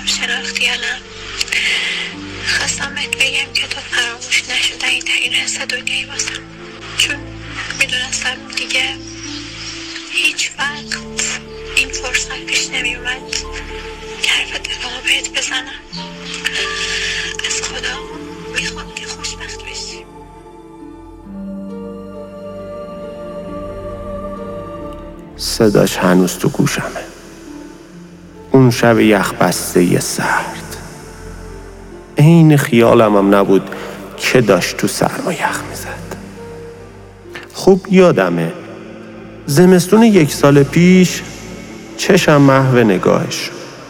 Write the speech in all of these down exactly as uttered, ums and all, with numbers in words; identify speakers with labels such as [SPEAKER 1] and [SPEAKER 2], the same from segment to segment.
[SPEAKER 1] شناختی یا نه. خواستم بهت بگم که تو فراموش نشدنی ترین حس دنیایی واسم، چون میدونستم دیگه هیچ وقت این فرصت پیش نمیومد که حرف دلمو بهت بزنم. از خدا میخوام که خوشبخت بشی.
[SPEAKER 2] صداش هنوز تو گوشمه. اون شب یخ بسته ی سرد، عین خیالم هم نبود که داشت تو سرما یخ میزد. خوب یادمه زمستون یک سال پیش چشم محو نگاهش.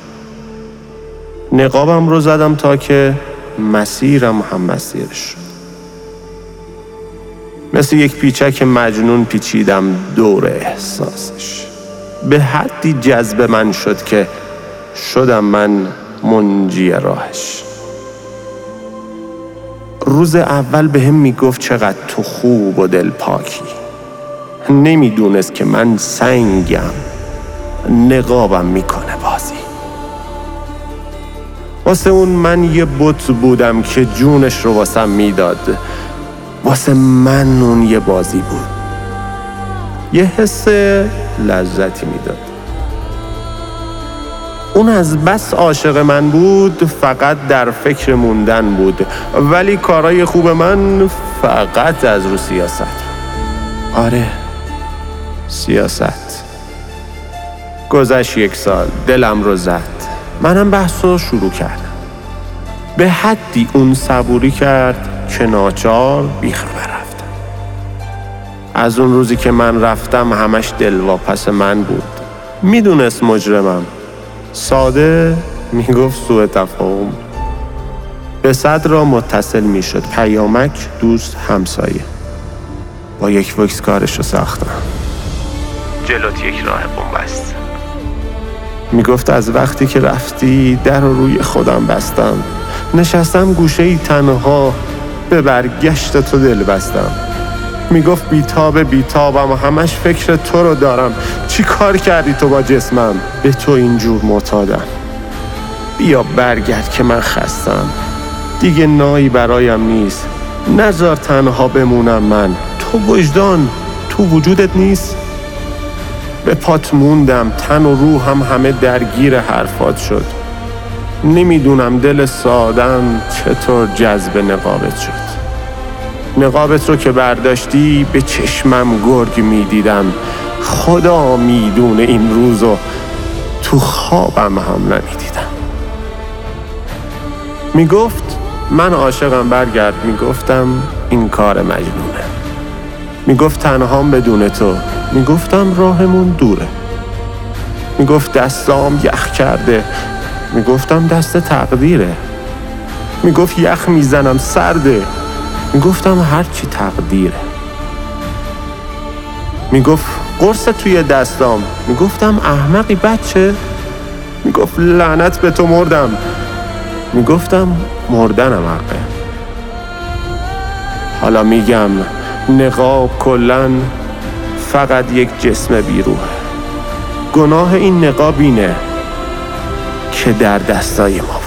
[SPEAKER 2] نقابم رو زدم تا که مسیرم هم مسیرش شد. مثل یک پیچک مجنون پیچیدم دور احساسش. به حدی جذب من شد که شدم من منجی راهش. روز اول به هم میگفت چقدر تو خوب و دل پاکی. نمیدونست که من سنگم، نقابم میکنه بازی. واسه اون من یه بت بودم که جونش رو واسم میداد. واسه من اون یه بازی بود، یه حس لذتی میداد. اون از بس عاشق من بود فقط در فکر موندن بود، ولی کارای خوب من فقط از رو سیاست. آره، سیاست. گذشت یک سال، دلم رو زد. منم بحث رو شروع کردم. به حدی اون صبوری کرد که ناچار بیخبر رفتم. از اون روزی که من رفتم همش دلواپس من بود. میدونست مجرمم. ساده میگفت سوء تفاهم. به صد را متصل میشد، پیامک، دوست، همسایه. با یک وکس کارش رو ساختم. جلوت یک راه بنبست. میگفت از وقتی که رفتی در رو روی خودم بستم. نشستم گوشه ای تنها، به برگشت تو دل بستم. میگفت بیتاب بیتابم، همش فکر تو رو دارم. چی کار کردی تو با جسمم؟ به تو اینجور معتادم. بیا برگرد که من خستم. دیگه نایی برایم نیست. نذار تنها بمونم من. تو وجدان تو وجودت نیست؟ به پات موندم، تن و روحم همه درگیر حرفات شد. نمیدونم دل سادم چطور جذب نقابت شد. نقابت رو که برداشتی به چشمم گرگ میدیدم. خدا میدونه این روزو تو خوابم هم نمیدیدم. میگفت من عاشقم برگرد. میگفتم این کار مجنونه. میگفت تنهام بدون تو. میگفتم راهمون دوره. میگفت دستام یخ کرده. میگفتم دست تقدیره. میگفت یخ میزنم سرده. میگفتم هرچی تقدیره. میگفت قرص توی دستام. میگفتم احمقی بچه. میگفت لعنت به تو مردم. میگفتم مردنم حقه. حالا میگم نقاب کلن فقط یک جسم بیروحه. گناه این نقاب اینه که در دستای ما